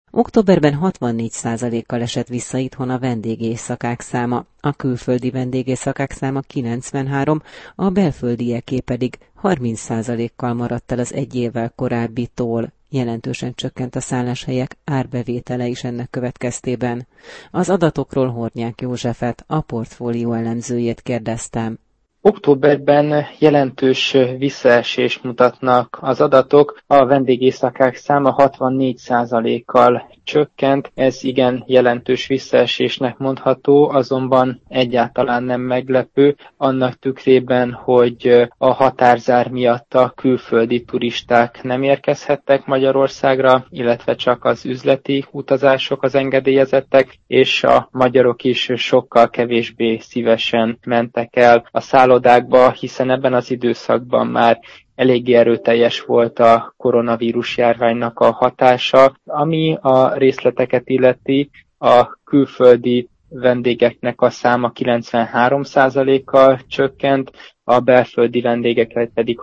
Októberben 64%-kal esett vissza itthon a vendégészakák száma, a külföldi vendégészakák száma 93, a belföldieké pedig 30%-kal maradt el az egy évvel korábbitól. Jelentősen csökkent a szálláshelyek árbevétele is ennek következtében. Az adatokról Hornyák Józsefet, a portfólió elemzőjét kérdeztem. Októberben jelentős visszaesést mutatnak az adatok, a vendégészakák száma 64%-kal csökkent, ez igen jelentős visszaesésnek mondható, azonban egyáltalán nem meglepő, annak tükrében, hogy a határzár miatt a külföldi turisták nem érkezhettek Magyarországra, illetve csak az üzleti utazások az engedélyezettek, és a magyarok is sokkal kevésbé szívesen mentek el a szállodákba, hiszen ebben az időszakban már eléggé erőteljes volt a koronavírus járványnak a hatása, ami a részleteket illeti, a külföldi vendégeknek a száma 93%-kal csökkent, a belföldi vendégek pedig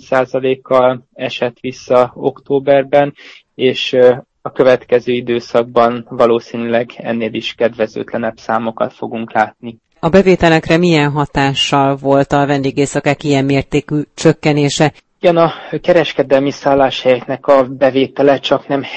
30%-kal esett vissza októberben, és a következő időszakban valószínűleg ennél is kedvezőtlenebb számokat fogunk látni. A bevételekre milyen hatással volt a vendégészakák ilyen mértékű csökkenése? Igen, a kereskedelmi szálláshelyeknek a bevétele csak nem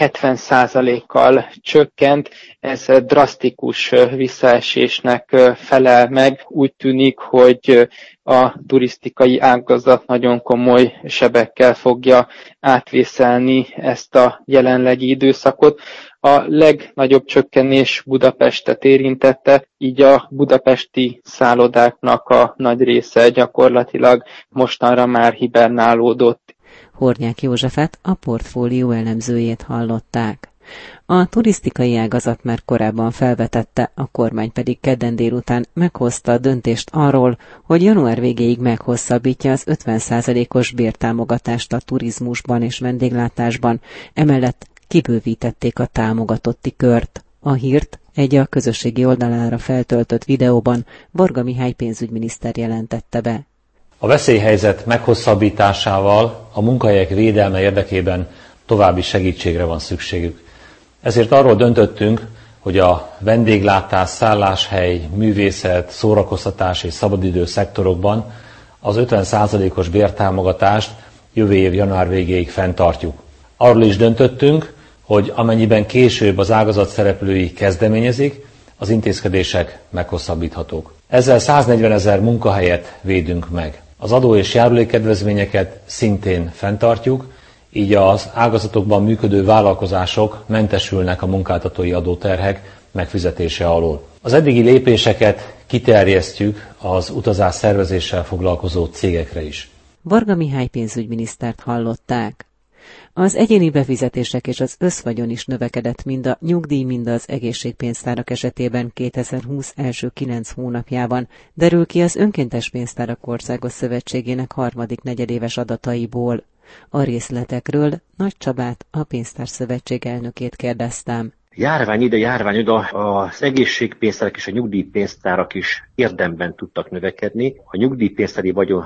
70%-kal csökkent, ez drasztikus visszaesésnek felel meg. Úgy tűnik, hogy a turisztikai ágazat nagyon komoly sebekkel fogja átvészelni ezt a jelenlegi időszakot. A legnagyobb csökkenés Budapestet érintette, így a budapesti szállodáknak a nagy része gyakorlatilag mostanra már hibernálódott. Hornyák Józsefet, a portfólió elemzőjét hallották. A turisztikai ágazat már korábban felvetette, a kormány pedig kedden délután meghozta a döntést arról, hogy január végéig meghosszabbítja az 50%-os bértámogatást a turizmusban és vendéglátásban, emellett kibővítették a támogatotti kört. A hírt egy a közösségi oldalára feltöltött videóban Varga Mihály pénzügyminiszter jelentette be. A veszélyhelyzet meghosszabbításával a munkahelyek védelme érdekében további segítségre van szükségük. Ezért arról döntöttünk, hogy a vendéglátás, szálláshely, művészet, szórakoztatás és szabadidő szektorokban az 50%-os bértámogatást jövő év január végéig fenntartjuk. Arról is döntöttünk, hogy amennyiben később az ágazat szereplői kezdeményezik, az intézkedések meghosszabbíthatók. Ezzel 140 000 munkahelyet védünk meg. Az adó és járulékkedvezményeket szintén fenntartjuk, így az ágazatokban működő vállalkozások mentesülnek a munkáltatói adóterhek megfizetése alól. Az eddigi lépéseket kiterjesztjük az utazás szervezéssel foglalkozó cégekre is. Varga Mihály pénzügyminisztert hallották. Az egyéni befizetések és az összvagyon is növekedett mind a nyugdíj, mind az egészségpénztárak esetében 2020 első 9 hónapjában, derül ki az Önkéntes Pénztárak Országos Szövetségének harmadik negyedéves adataiból. A részletekről Nagy Csabát, a Pénztárszövetség elnökét kérdeztem. Járvány ide, járvány oda, az egészségpénztárak és a nyugdíjpénztárak is érdemben tudtak növekedni. A nyugdíjpénztári vagyon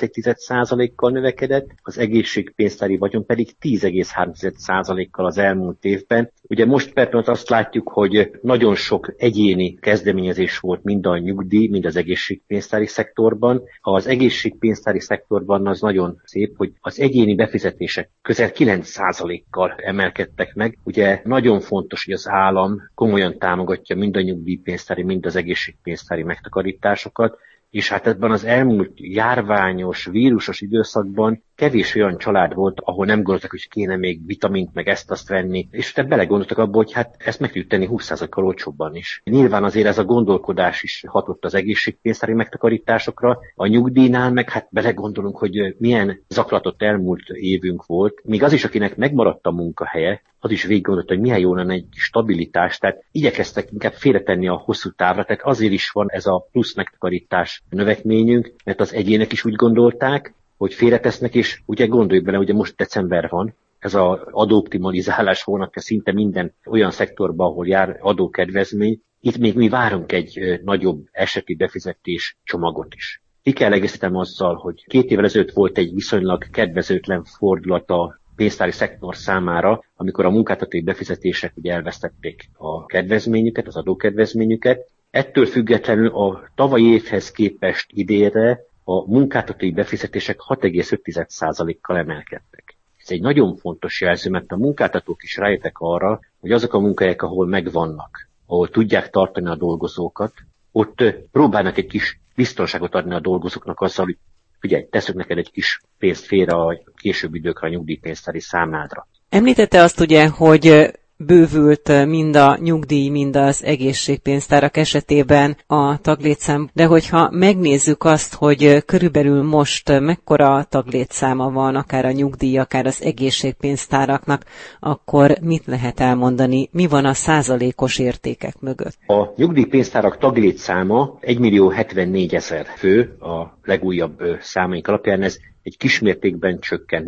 3,1%-kal növekedett, az egészségpénztári vagyon pedig 10,3%-kal az elmúlt évben. Ugye most per pillanat azt látjuk, hogy nagyon sok egyéni kezdeményezés volt mind a nyugdíj, mind az egészségpénztári szektorban. Az egészségpénztári szektorban az nagyon szép, hogy az egyéni befizetések közel 9%-kal emelkedtek meg. Ugye nagyon fontos, hogy az állam komolyan támogatja mind a nyugdíjpénztári, mind az egészségpénztári megtakarításokat, és hát ebben az elmúlt járványos, vírusos időszakban kevés olyan család volt, ahol nem gondoltak, hogy kéne még vitamint, meg ezt-azt venni, és utána belegondoltak abba, hogy hát ezt meg tudjuk tenni 20%-kal olcsóbban is. Nyilván azért ez a gondolkodás is hatott az egészségpénztári megtakarításokra, a nyugdíjnál meg hát belegondolunk, hogy milyen zaklatott elmúlt évünk volt, még az is, akinek megmaradt a munkahelye, az is végig gondolta, hogy milyen jó lenne egy stabilitás, tehát igyekeztek inkább félretenni a hosszú távra, tehát azért is van ez a plusz megtakarítás növekményünk, mert az egyének is úgy gondolták, hogy félretesznek, és ugye gondoljuk bele, ugye most december van, ez az adóoptimalizálás hónapja szinte minden olyan szektorban, ahol jár adókedvezmény, itt még mi várunk egy nagyobb eseti befizetés csomagot is. Ki kell egészítenem azzal, hogy 2 évvel ezelőtt volt egy viszonylag kedvezőtlen fordulat a pénztári szektor számára, amikor a munkáltatói befizetések ugye elvesztették a kedvezményüket, az adókedvezményüket. Ettől függetlenül a tavalyi évhez képest idénre a munkáltatói befizetések 6,5%-kal emelkedtek. Ez egy nagyon fontos jelző, mert a munkáltatók is rájöttek arra, hogy azok a munkahelyek, ahol megvannak, ahol tudják tartani a dolgozókat, ott próbálnak egy kis biztonságot adni a dolgozóknak azzal, hogy figyelj, teszünk neked egy kis pénzt félre a későbbi időkre a nyugdíjpénztári számládra. Említette azt ugye, hogy bővült mind a nyugdíj, mind az egészségpénztárak esetében a taglétszám, de hogyha megnézzük azt, hogy körülbelül most mekkora taglétszáma van, akár a nyugdíj, akár az egészségpénztáraknak, akkor mit lehet elmondani, mi van a százalékos értékek mögött? A nyugdíjpénztárak taglétszáma 1.074.000 fő a legújabb számaink alapján, ez egy kismértékben csökkent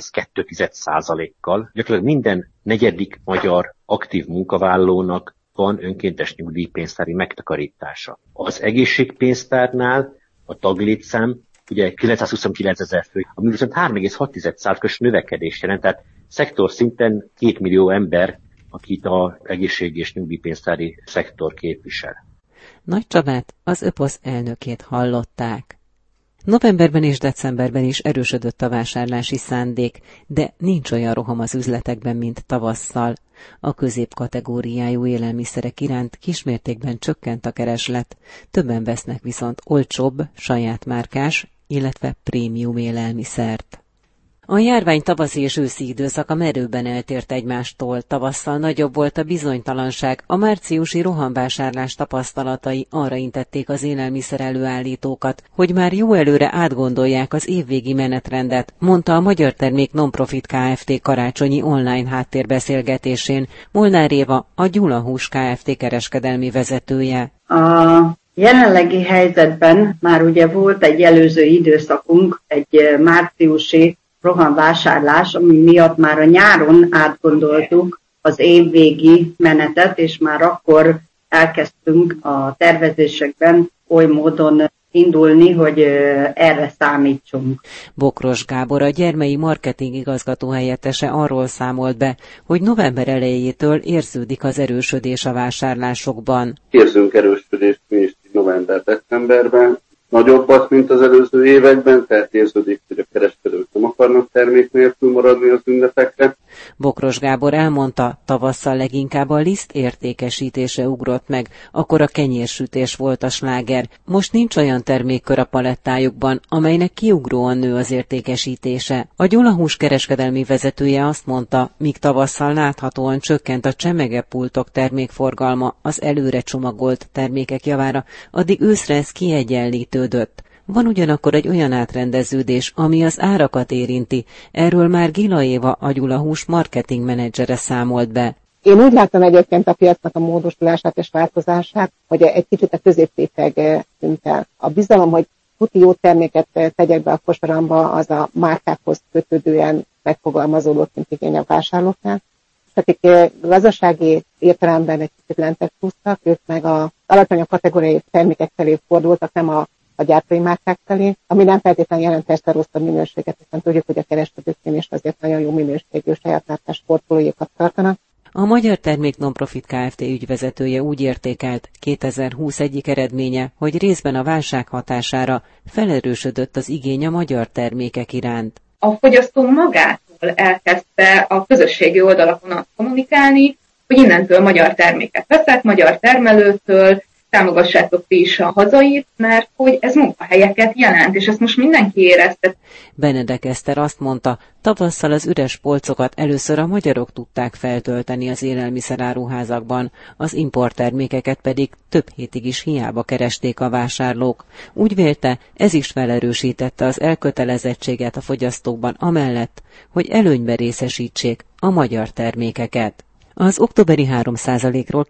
0,2%-kal. Gyakorlatilag minden negyedik magyar aktív munkavállalónak van önkéntes nyugdíjpénztári megtakarítása. Az egészségpénztárnál a taglétszám ugye 929.000 fő, ami viszont 3,6%-os növekedés jelent, tehát szektor szinten 2 millió ember, akit az egészség- és nyugdíjpénztári szektor képvisel. Nagy Csabát, az ÖPOSZ elnökét hallották. Novemberben és decemberben is erősödött a vásárlási szándék, de nincs olyan roham az üzletekben, mint tavasszal. A középkategóriájú élelmiszerek iránt kismértékben csökkent a kereslet, többen vesznek viszont olcsóbb, saját márkás, illetve prémium élelmiszert. A járvány tavaszi és őszi időszaka merőben eltért egymástól, tavasszal nagyobb volt a bizonytalanság, a márciusi rohamvásárlás tapasztalatai arra intették az élelmiszer előállítókat, hogy már jó előre átgondolják az évvégi menetrendet, mondta a Magyar Termék Nonprofit Kft. Karácsonyi online háttérbeszélgetésén Molnár Éva, a Gyula Hús Kft. Kereskedelmi vezetője. A jelenlegi helyzetben már ugye volt egy előző időszakunk, egy márciusi rohamvásárlás, ami miatt már a nyáron átgondoltuk az évvégi menetet, és már akkor elkezdtünk a tervezésekben oly módon indulni, hogy erre számítsunk. Bokros Gábor, a Gyermei marketing igazgató helyettese arról számolt be, hogy november elejétől érződik az erősödés a vásárlásokban. Érzünk erősödést mi is november-decemberben. Nagyobb az, mint az előző években, tehát érződik, hogy a kereskedők nem akarnak termék nélkül maradni az ünnepekre. Bokros Gábor elmondta, tavasszal leginkább a liszt értékesítése ugrott meg, akkor a kenyérsütés volt a sláger. Most nincs olyan termékkör a palettájukban, amelynek kiugróan nő az értékesítése. A Gyula Hús kereskedelmi vezetője azt mondta, míg tavasszal láthatóan csökkent a csemegepultok termékforgalma az előre csomagolt termékek javára, addig őszre ez kiegyenlítődött. Van ugyanakkor egy olyan átrendeződés, ami az árakat érinti. Erről már Gila Éva, a Gyula Hús marketing menedzsere számolt be. Én úgy láttam egyébként a piacnak a módosulását és változását, hogy egy kicsit a középréteg tűnt el. A bizalom, hogy tuti jó terméket tegyek be a kosaramba, az a márkákhoz kötődően megfogalmazódott, mint igény a vásárlóknál. Akik gazdasági értelemben egy kicsit lentebb húztak, ők meg az alacsonyabb kategóriai termékek felé fordultak, nem a gyártói márkák felé, ami nem feltétlenül jelent persze rosszabb minőséget, hiszen tudjuk, hogy a kereskedőknél is azért nagyon jó minőségű saját márkás portfóliókat tartanak. A Magyar Termék Nonprofit Kft. Ügyvezetője úgy értékelt, 2020 egyik eredménye, hogy részben a válság hatására felerősödött az igény a magyar termékek iránt. A fogyasztó magától elkezdte a közösségi oldalakon azt kommunikálni, hogy innentől magyar terméket veszek, magyar termelőtől, támogassátok ti is a hazait, mert hogy ez munkahelyeket jelent, és ezt most mindenki érezte. Benedek Eszter azt mondta, tavasszal az üres polcokat először a magyarok tudták feltölteni az élelmiszeráruházakban, az importtermékeket pedig több hétig is hiába keresték a vásárlók. Úgy vélte, ez is felerősítette az elkötelezettséget a fogyasztókban amellett, hogy előnybe részesítsék a magyar termékeket. Az októberi 3%-ról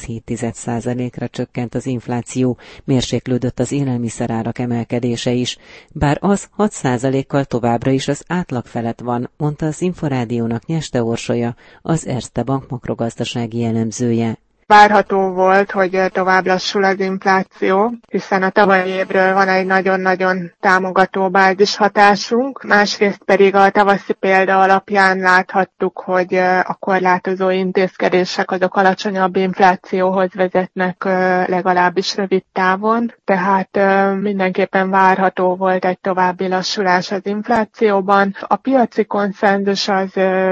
2,7%-ra csökkent az infláció, mérséklődött az élelmiszerárak emelkedése is, bár az 6%-kal továbbra is az átlag felett van, mondta az Inforádiónak Nyeste Orsolya, az Erste Bank makrogazdasági elemzője. Várható volt, hogy tovább lassul az infláció, hiszen a tavalyi évről van egy nagyon-nagyon támogató bázishatásunk, másrészt pedig a tavaszi példa alapján láthattuk, hogy a korlátozó intézkedések azok alacsonyabb inflációhoz vezetnek legalábbis rövid távon, tehát mindenképpen várható volt egy további lassulás az inflációban. A piaci konszenzus az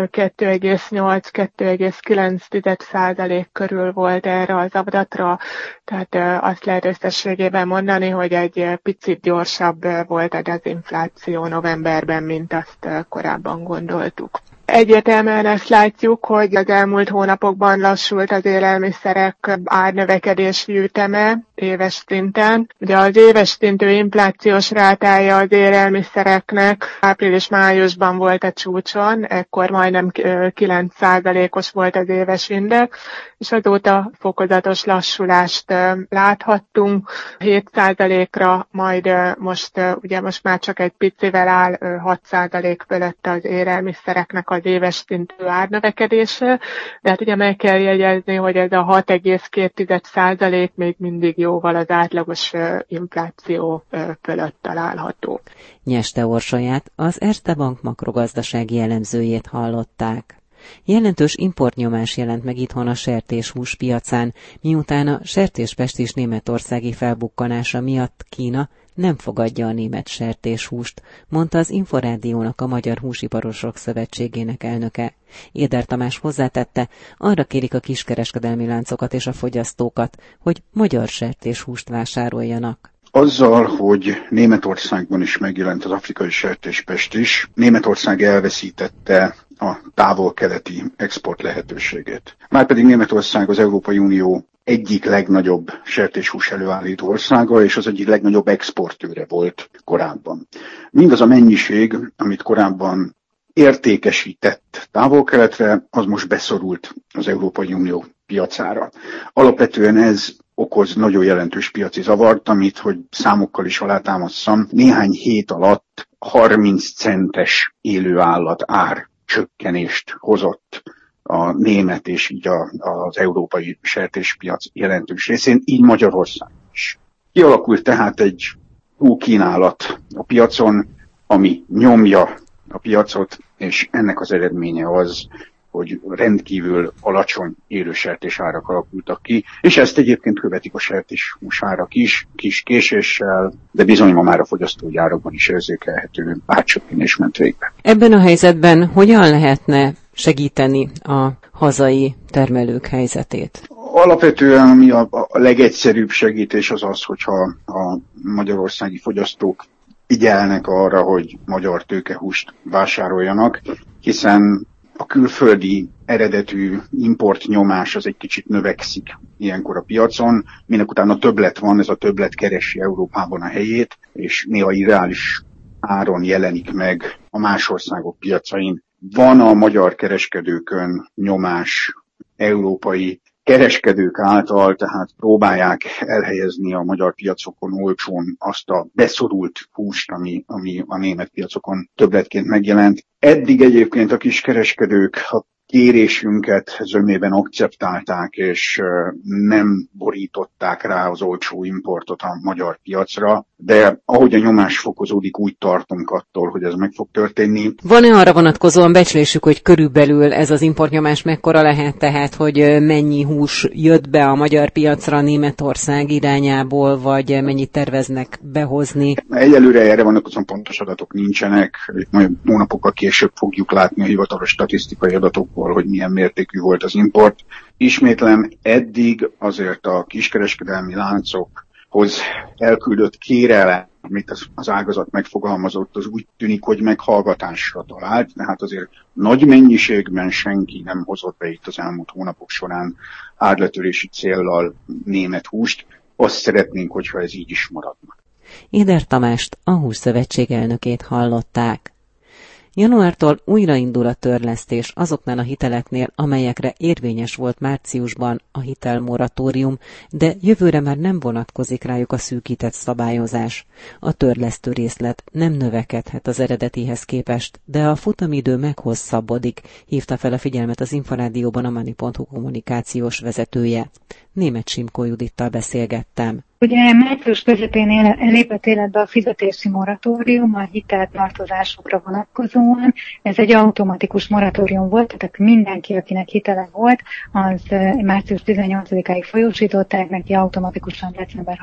2,8-2,9% körül volt erre az adatra, tehát azt lehet összességében mondani, hogy egy picit gyorsabb volt a dezinfláció novemberben, mint azt korábban gondoltuk. Egyértelműen ezt látjuk, hogy az elmúlt hónapokban lassult az élelmiszerek árnövekedési üteme éves szinten. Ugye az éves szintű inflációs rátája az élelmiszereknek április-májusban volt a csúcson, ekkor majdnem 9%-os volt az éves index, és azóta fokozatos lassulást láthattunk 7%-ra, majd most már csak egy picivel áll 6% fölött az élelmiszereknek az éves szintű árnövekedése, de hát ugye meg kell jegyezni, hogy ez a 6,2% még mindig jóval az átlagos infláció fölött található. Nyeste Orsolyát, az Erste Bank makrogazdasági elemzőjét hallották. Jelentős importnyomás jelent meg itthon a sertéshús piacán, miután a sertéspestis németországi felbukkanása miatt Kína nem fogadja a német sertéshúst, mondta az Inforádiónak a Magyar Húsiparosok Szövetségének elnöke. Éder Tamás hozzátette, arra kérik a kiskereskedelmi láncokat és a fogyasztókat, hogy magyar sertéshúst vásároljanak. Azzal, hogy Németországban is megjelent az afrikai sertéspestis, Németország elveszítette a távol-keleti export lehetőségét. Márpedig Németország az Európai Unió egyik legnagyobb sertéshús előállító országa, és az egyik legnagyobb exportőre volt korábban. Mindaz a mennyiség, amit korábban értékesített távol-keletre, az most beszorult az Európai Unió piacára. Alapvetően ez okoz nagyon jelentős piaci zavart, amit, hogy számokkal is alátámasztam, néhány hét alatt 30 centes élőállat ár csökkenést hozott a német és így az európai sertéspiac jelentős részén, így Magyarország is. Kialakult tehát egy túlkínálat a piacon, ami nyomja a piacot, és ennek az eredménye az, hogy rendkívül alacsony élősertés árak alakultak ki, és ezt egyébként követik a sertéshús árak is, kis késéssel, de bizony ma már a fogyasztói árakban is érzékelhető árcsökkenés ment végbe. Ebben a helyzetben hogyan lehetne segíteni a hazai termelők helyzetét? Alapvetően ami a legegyszerűbb segítés az az, hogyha a magyarországi fogyasztók figyelnek arra, hogy magyar tőkehúst vásároljanak, hiszen a külföldi eredetű importnyomás az egy kicsit növekszik ilyenkor a piacon, minek utána többlet van, ez a többlet keresi Európában a helyét, és néha irreális áron jelenik meg a más országok piacain. Van a magyar kereskedőkön nyomás európai kereskedők által, tehát próbálják elhelyezni a magyar piacokon olcsón azt a beszorult húst, ami a német piacokon többletként megjelent. Eddig egyébként a kiskereskedők a kérésünket zömében akceptálták, és nem borították rá az olcsó importot a magyar piacra, de ahogy a nyomás fokozódik, úgy tartunk attól, hogy ez meg fog történni. Van-e arra vonatkozóan becslésük, hogy körülbelül ez az importnyomás mekkora lehet, tehát hogy mennyi hús jött be a magyar piacra Németország irányából, vagy mennyit terveznek behozni? Egyelőre erre vonatkozóan pontos adatok nincsenek, majd hónapokkal később fogjuk látni a hivatalos statisztikai adatokból, hogy milyen mértékű volt az import. Ismétlem, eddig azért a kiskereskedelmi láncokhoz elküldött kérelem, amit az ágazat megfogalmazott, az úgy tűnik, hogy meghallgatásra talált, de hát azért nagy mennyiségben senki nem hozott be itt az elmúlt hónapok során árletörési céllal német húst. Azt szeretnénk, hogyha ez így is maradna. Éder Tamást, a Hússzövetség elnökét hallották. Januártól újraindul a törlesztés azoknál a hiteleknél, amelyekre érvényes volt márciusban a hitelmoratórium, de jövőre már nem vonatkozik rájuk a szűkített szabályozás. A törlesztő részlet nem növekedhet az eredetihez képest, de a futamidő meghosszabbodik, hívta fel a figyelmet az Inforádióban a Money.hu kommunikációs vezetője. Németh Simkó Judittal beszélgettem. Ugye március közepén lépett életbe a fizetési moratórium a hiteltartozásokra vonatkozóan. Ez egy automatikus moratórium volt, tehát mindenki, akinek hitele volt, az március 18-áig folyósították, neki automatikusan december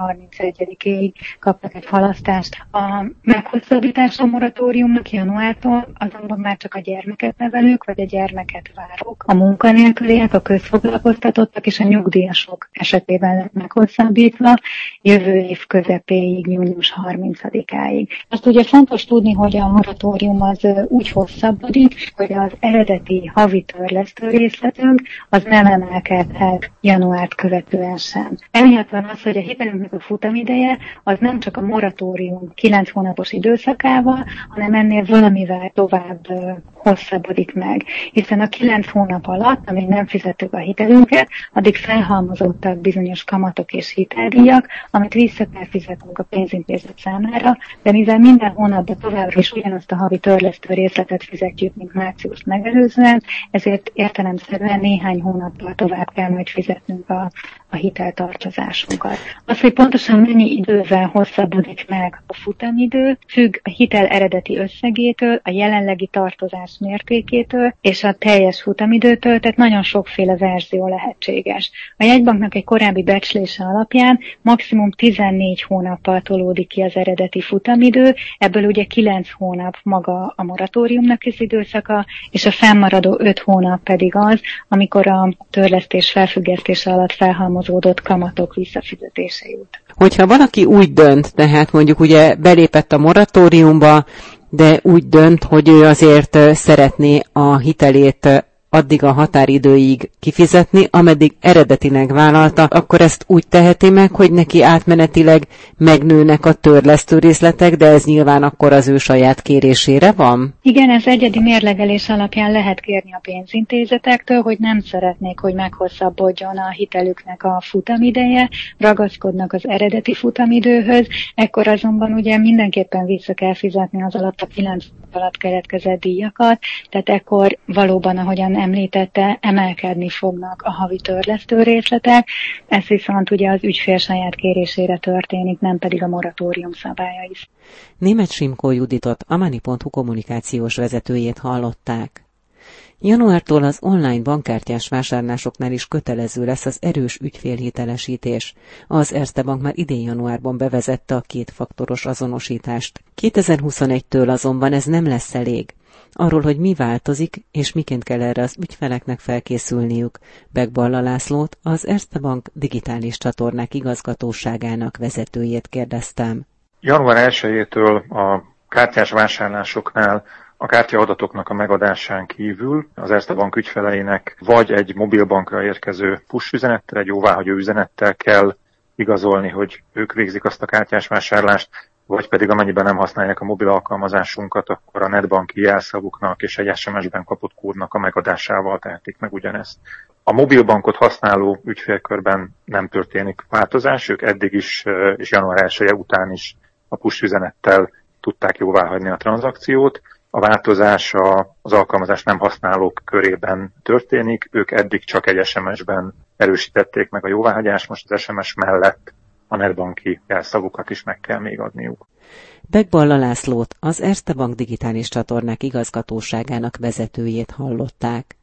31-ig kaptak egy halasztást. A meghosszabbítás a moratóriumnak januártól azonban már csak a gyermeket nevelők, vagy a gyermeket várók, a munkanélküliek, a közfoglalkoztatottak és a nyugdíjasok esetében lett meghosszabbítva jövő év közepéig, június 30-áig. Azt ugye fontos tudni, hogy a moratórium az úgy hosszabbodik, hogy az eredeti havi törlesztő részletünk az nem emelkedhet januárt követően sem. Emiatt van az, hogy a hitelünknek a futamideje az nem csak a moratórium 9 hónapos időszakával, hanem ennél valamivel tovább hosszabbodik meg. Hiszen a 9 hónap alatt, amíg nem fizettük a hitelünket, addig felhalmozottak bizonyos kamatok és hiteldíjak, amit vissza kell fizetnünk a pénzintézet számára, de mivel minden hónapban továbbra is ugyanazt a havi törlesztő részletet fizetjük, mint márciust megelőzően, ezért értelemszerűen néhány hónappal tovább kell majd fizetnünk a hiteltartozásunkat. Az, hogy pontosan mennyi idővel hosszabbodik meg a futamidő, függ a hitel eredeti összegétől, a jelenlegi tartozás mértékétől és a teljes futamidőtől, tehát nagyon sokféle verzió lehetséges. A jegybanknak egy korábbi becslése alapján maximum 14 hónappal tolódik ki az eredeti futamidő, ebből ugye 9 hónap maga a moratóriumnak az időszaka, és a fennmaradó 5 hónap pedig az, amikor a törlesztés felfüggesztése alatt felhalmozódott kamatok visszafizetése jut. Hogyha valaki úgy dönt, tehát mondjuk ugye belépett a moratóriumba, de úgy dönt, hogy ő azért szeretné a hitelét addig a határidőig kifizetni, ameddig eredetileg vállalta, akkor ezt úgy teheti meg, hogy neki átmenetileg megnőnek a törlesztő részletek, de ez nyilván akkor az ő saját kérésére van? Igen, ez egyedi mérlegelés alapján lehet kérni a pénzintézetektől, hogy nem szeretnék, hogy meghosszabbodjon a hitelüknek a futamideje, ragaszkodnak az eredeti futamidőhöz, ekkor azonban ugye mindenképpen vissza kell fizetni az alatt a 9 alatt keletkezett díjakat, tehát ekkor valóban, ahogyan említette, emelkedni fognak a havi törlesztő részletek, ez viszont ugye az ügyfél saját kérésére történik, nem pedig a moratórium szabálya is. Németh Simkó Juditot, a Money.hu kommunikációs vezetőjét hallották. Januártól az online bankkártyás vásárlásoknál is kötelező lesz az erős ügyfélhitelesítés. Az Erste Bank már idén januárban bevezette a kétfaktoros azonosítást. 2021-től azonban ez nem lesz elég. Arról, hogy mi változik, és miként kell erre az ügyfeleknek felkészülniük, Beck Balla Lászlót, az Erste Bank digitális csatornák igazgatóságának vezetőjét kérdeztem. Január 1-től a kártyás vásárlásoknál a kártyaadatoknak a megadásán kívül az Erste Bank ügyfeleinek vagy egy mobilbankra érkező push üzenettel, egy jóváhagyó üzenettel kell igazolni, hogy ők végzik azt a kártyás vásárlást, vagy pedig amennyiben nem használják a mobil alkalmazásunkat, akkor a netbanki jelszavuknak és egy SMS-ben kapott kódnak a megadásával tehetik meg ugyanezt. A mobilbankot használó ügyfélkörben nem történik változás, ők eddig is és január 1-e után is a push üzenettel tudták jóváhagyni a tranzakciót. A változás az alkalmazás nem használók körében történik, ők eddig csak egy SMS-ben erősítették meg a jóváhagyást, most az SMS mellett a netbanki jelszavukat is meg kell még adniuk. Beck Balla Lászlót, az Erste Bank digitális csatornák igazgatóságának vezetőjét hallották.